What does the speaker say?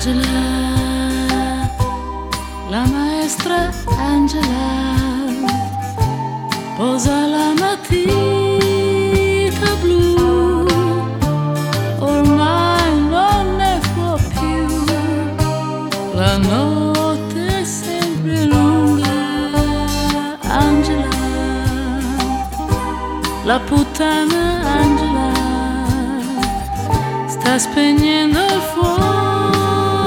Angela, la maestra Angela, posa la matita blu, ormai non ne può più, la notte è sempre lunga. Angela, la puttana Angela, sta spegnendo il fuoco.